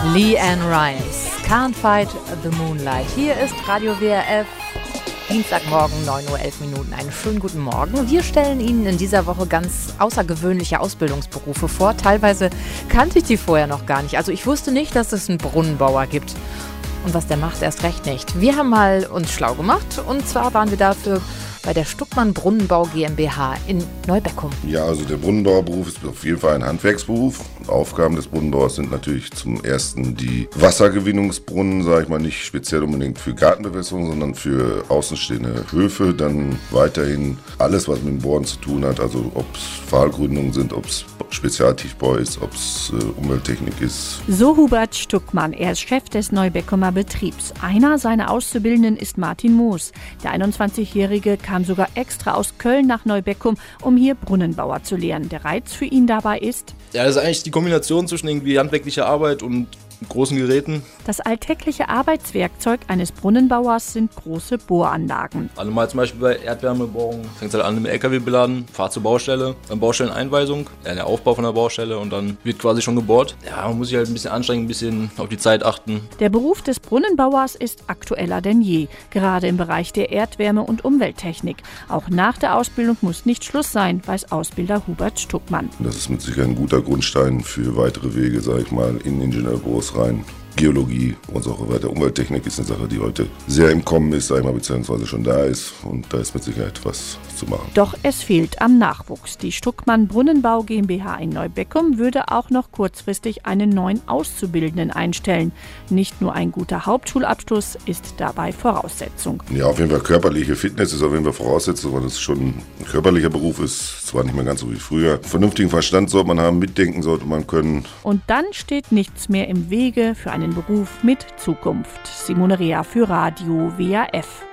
LeAnn Rimes, Can't Fight the Moonlight. Hier ist Radio WRF, Dienstagmorgen, 9:11 Uhr. Einen schönen guten Morgen. Wir stellen Ihnen in dieser Woche ganz außergewöhnliche Ausbildungsberufe vor. Teilweise kannte ich die vorher noch gar nicht. Also ich wusste nicht, dass es einen Brunnenbauer gibt. Und was der macht, erst recht nicht. Wir haben mal uns schlau gemacht. Und zwar waren wir dafür bei der Stuckmann Brunnenbau GmbH in Neubeckum. Ja, also der Brunnenbauerberuf ist auf jeden Fall ein Handwerksberuf. Aufgaben des Brunnenbauers sind natürlich zum ersten die Wassergewinnungsbrunnen, sage ich mal, nicht speziell unbedingt für Gartenbewässerung, sondern für außenstehende Höfe. Dann weiterhin alles, was mit dem Bohren zu tun hat, also ob es Pfahlgründungen sind, ob es Spezialtiefbau ist, ob es Umwelttechnik ist. So Hubert Stuckmann, er ist Chef des Neubeckumer Betriebs. Einer seiner Auszubildenden ist Martin Moos. Der 21-Jährige kam sogar extra aus Köln nach Neubeckum, um hier Brunnenbauer zu lernen. Der Reiz für ihn dabei ist: Ja, das ist eigentlich die Kombination zwischen irgendwie handwerklicher Arbeit und großen Geräten. Das alltägliche Arbeitswerkzeug eines Brunnenbauers sind große Bohranlagen. Alle mal zum Beispiel bei Erdwärmebohrung, fängt es halt an mit dem LKW beladen, Fahrt zur Baustelle, dann Baustelleneinweisung, der Aufbau von der Baustelle und dann wird quasi schon gebohrt. Ja, man muss sich halt ein bisschen anstrengen, ein bisschen auf die Zeit achten. Der Beruf des Brunnenbauers ist aktueller denn je, gerade im Bereich der Erdwärme- und Umwelttechnik. Auch nach der Ausbildung muss nicht Schluss sein, weiß Ausbilder Hubert Stuckmann. Das ist mit Sicherheit ein guter Grundstein für weitere Wege, sage ich mal, in Ingenieurbüros rein. Geologie und so weiter. Umwelttechnik ist eine Sache, die heute sehr im Kommen ist, sag ich mal, beziehungsweise schon da ist. Und da ist mit Sicherheit was zu machen. Doch es fehlt am Nachwuchs. Die Stuckmann Brunnenbau GmbH in Neubeckum würde auch noch kurzfristig einen neuen Auszubildenden einstellen. Nicht nur ein guter Hauptschulabschluss ist dabei Voraussetzung. Ja, auf jeden Fall körperliche Fitness ist auf jeden Fall Voraussetzung, weil das schon ein körperlicher Beruf ist. Zwar nicht mehr ganz so wie früher. Vernünftigen Verstand sollte man haben, mitdenken sollte man können. Und dann steht nichts mehr im Wege für einen Beruf mit Zukunft. Simone Rea für Radio WRF.